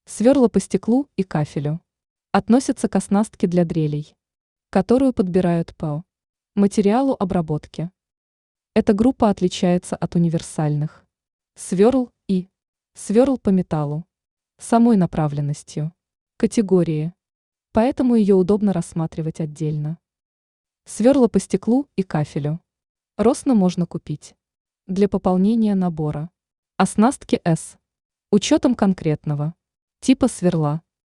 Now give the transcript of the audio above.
Сверла по стеклу и кафелю. Относятся к оснастке для дрелей, которую подбирают по материалу обработки. Эта группа отличается от универсальных сверл и сверл по металлу самой направленностью категории, поэтому ее удобно рассматривать отдельно. Сверла по стеклу и кафелю. Росно можно купить для пополнения набора оснастки С учетом конкретного типа сверла.